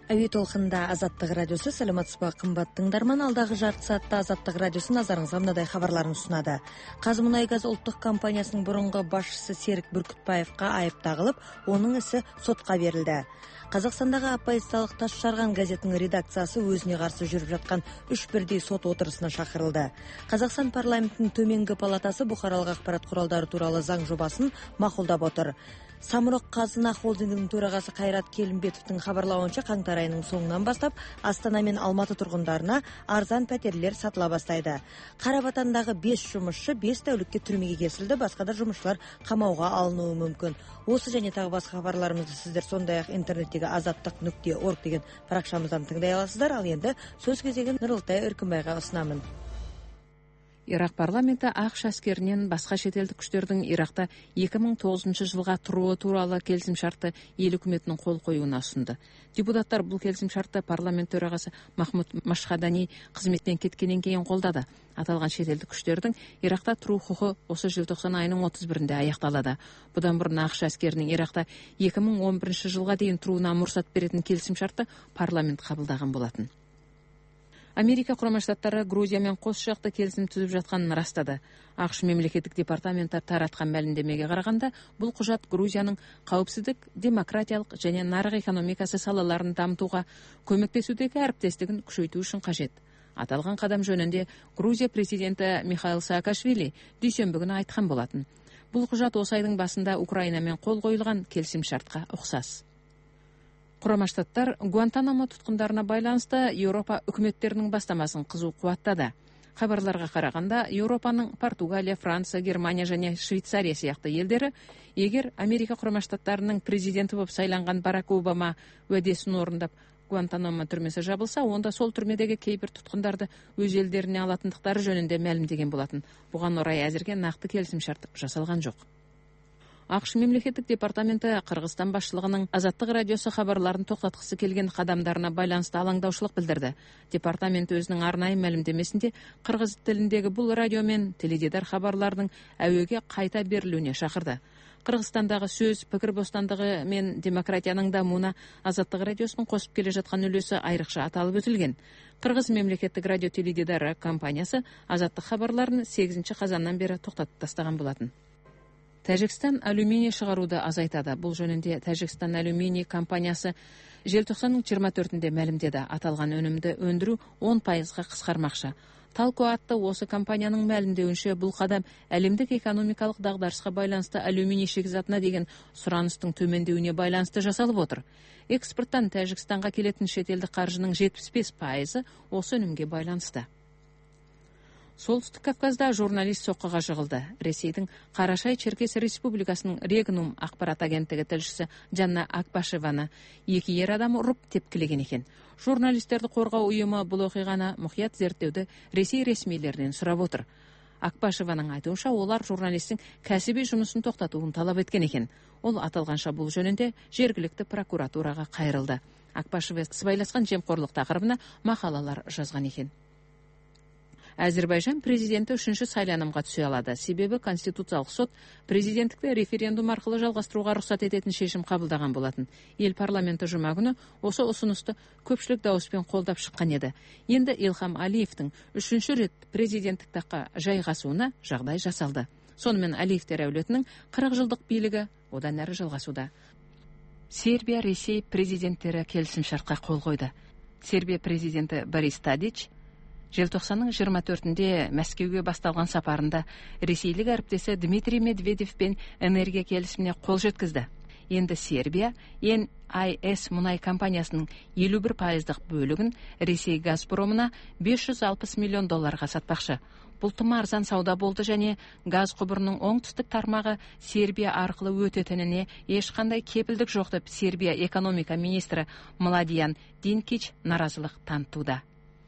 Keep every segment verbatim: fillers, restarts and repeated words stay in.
Әуе толқында Азаттық радиосы. Сәлеметсізбі қымбатты тыңдарман, алдағы жарты саатта Азаттық радиосы назарыңызға мынадай хабарларын ұсынады. Қазмұнайгаз ұлттық компаниясының бұрынғы басшысы Серік Бүркітбаевқа айып тағылып, оның ісі сотқа берілді. Қазақстандағы оппозициялық тас жарған газетінің редакциясы өзіне қарсы жүріп жатқан үш бірдей сот отырысына шақырылды. Қазақстан парламентінің төменгі палатасы бұқаралық ақпарат құралдары туралы заң жобасын мақұлдап отыр. Самұрық Қазына холдингінің төрағасы Қайрат Келімбетовтің хабарлауынша, қаңтар айының соңынан бастап Астана мен Алматы тұрғындарына арзан пәтерлер сатыла бастайды. Қарабатандағы бес жұмысшы бес тәулікке түрмеге кесілді, басқа да жұмысшылар қамауға алынуы мүмкін. Осы және тағы басқа хабарларымызды сіздер сондай-ақ интернеттегі азаттық нүкте орг деген парақшамыздан тыңдай аласыздар. Ал енді сөз кезегін Нұрылтай Өркімбайға ұсынамын. Ирақ парламенті ақш әскерінен басқа шетелдік күштердің Иракта екі мың тоғызыншы жылға тұруы туралы келісімшартты ел үкіметінің қол қоюына ұсынды. Депутаттар бұл келісімшартты парламент төрағасы Махмуд Машхадани қызметінен кеткеннен кейін қолдады. Аталған шетелдік күштердің Иракта тұру құқы осы желтоқсан айының отыз бірінде аяқталады. Бұдан бұрын ақш әскерінің Иракта екі мың он бірінші жылға дейін тұруына мұрсат беретін келісімшартты парламент қабылдаған болатын. Америка Құрама Штаттары Грузиямен қос жақты келісім түзіп жатқанын растады. ақш мемлекеттік департаменті таратқан мәлімдемеге қарағанда, бұл құжат Грузияның қауіпсіздік, демократиялық және нарық экономикасы салаларын дамытуға көмектесудегі әріптестігін күшейту үшін қажет. Аталған қадам жөнінде Грузия президенті Михаил Саакашвили дүйсенбі күні айтқан болатын. Бұл құжат осы айдың басында Украинамен қол қойылған келісімшартқа ұқсас. Құрама Штаттар Гуантанамо тұтқындарына байланысты Еуропа үкіметтерінің бастамасын қызу қуаттады. Хабарларға қарағанда, Еуропаның Португалия, Франция, Германия және Швейцария сияқты елдері, егер Америка Құрама Штаттарының президенті болып сайланған Барак Обама уәдесін орындап, Гуантанамо түрмесі жабылса, онда сол түрмедегі кейбір тұтқындарды өз елдеріне алатындықтары жөнінде мәлімдеген болатын. Бұған орай әзірге нақты келісімшарт жасалған жоқ. ақш мемлекеттік департаменті Қырғызстан басшылығының Азаттық радиосы хабарларын тоқтатқысы келген қадамдарына байланысты алаңдаушылық білдірді. Департамент өзінің арнайы мәлімдемесінде қырғыз тіліндегі бұл радио мен теледидар хабарларының әуеге қайта берілуіне шақырды. Қырғызстандағы сөз, пікір бостандығы мен демократияның дамуына Азаттық радиосының қосып келе жатқан үлесі айрықша аталып өтілген. Қырғыз мемлекеттік радио теледидары компаниясы Азаттық хабарларын сегізінші қазаннан бері тоқтатып тастаған болатын. Тәжікстан алюминий шығаруды азайтады. Бұл жөнінде Тәжікстан алюминий компаниясы желтоқсанның жиырма төртінде мәлімдеді. Аталған өнімді өндіру он пайызға қысқармақшы. Талко атты осы компанияның мәлімдеуінше, бұл қадам әлемдік экономикалық дағдарысқа байланысты алюминий шикізатына деген сұраныстың төмендеуіне байланысты жасалып отыр. Экспорттан Тәжікстанға келетін шетелдік қаржының жетпіс бес пайызы осы өнімге байланысты. Солтүстік Кавказда журналист соққыға жығылды. Ресейдің Қарашай-Черкес Республикасының Регнум ақпарат агенттігі тілшісі Жанна Акбашеваны екі ер адам ұрып тепкілеген екен. Журналистерді қорғау ұйымы бұл оқиғаны мұқият зерттеуді Ресей ресмилерінен сұрап отыр. Акбашеваның айтуынша, олар журналистің кәсіби жұмысын тоқтатуын талап еткен екен. Ол аталған шабуыл жөнінде жергілікті прокуратураға қайырылды. Акбашева сыбайласқан жемқорлық тақырыбына мақалалар жазған екен. Әзербайжан президенті үшінші сайланымға түсе алады. Себебі Конституциялық сот президенттікті референдум арқылы жалғастыруға рұқсат ететін шешім қабылдаған болатын. Ел парламенті жұма күні осы ұсынысты көпшілік дауыспен қолдап шыққан еді. Енді Илхам Алиевтің үшінші рет президенттік таққа жайғасуына жағдай жасалды. Сонымен Алиевтер әулетінің қырық жылдық билігі одан әрі жалғасуда. Сербия, Ресей президенттері келісімшартқа қол қойды. Сербия президенті Борис Тадич желтоқсанның жиырма төртінде Мәскеуге басталған сапарында ресейлік әріптесі Дмитрий Медведевпен энергия келісіміне қол жеткізді. Енді Сербия эн ай эс мұнай компаниясының елу бір пайыздық бөлігін Ресей Газпромына бес жүз алпыс миллион долларға сатпақшы. Бұл тым арзан сауда болды және газ құбырының оңтүстік тармағы Сербия арқылы өтетініне ешқандай кепілдік жоқ деп Сербия экономика министрі Младиян Динкич наразылық танытуда.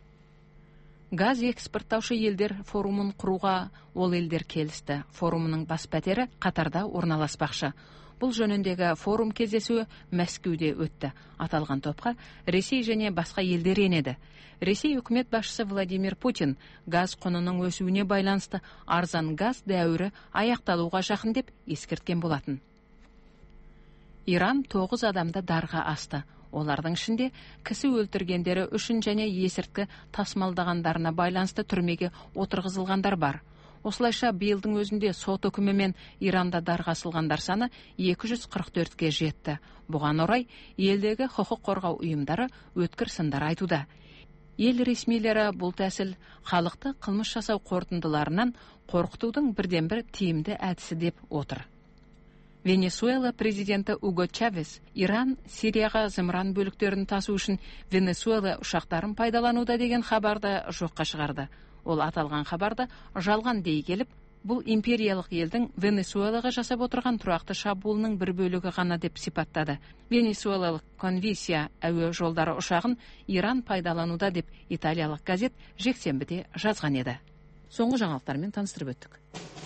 Газ экспорттаушы елдер форумын құруға ол елдер келісті. Форумының бас пәтері Қатарда орналаспақшы. Бұл жөніндегі форум кездесуі Мәскеуде өтті. Аталған топқа Ресей және басқа елдер енеді. Ресей үкімет басшысы Владимир Путин газ құнының өсуіне байланысты арзан газ дәуірі аяқталуға жақын деп ескерткен болатын. Иран тоғыз адамды дарға асты. Олардың ішінде кісі өлтіргендері үшін және есірткі тасымалдағандарына байланысты түрмеге отырғызылғандар бар. Осылайша биылдың өзінде сот үкімімен Иранда дарға асылғандар саны екі жүз қырық төртке жетті. Бұған орай елдегі құқық қорғау ұйымдары өткір сындар айтуда. Ел ресмилері бұл тәсіл халықты қылмыс жасау қорытындыларынан қорқытудың бірден бір тиімді әдісі деп отыр. Венесуэла президенті Уго Чавес Иран Сирияға зымыран бөліктерін тасу үшін Венесуэла ұшақтарын пайдалануда деген хабарды жоққа шығарды. Ол аталған хабарды жалған дей келіп, бұл империялық елдің Венесуэлаға жасап отырған тұрақты шабуылының бір бөлігі ғана деп сипаттады. Венесуэлалық Конвисия әуе жолдары ұшағын Иран пайдалануда деп италиялық газет жексенбіде жазған еді. Соңғы жаңалықтармен таныстырып өттік.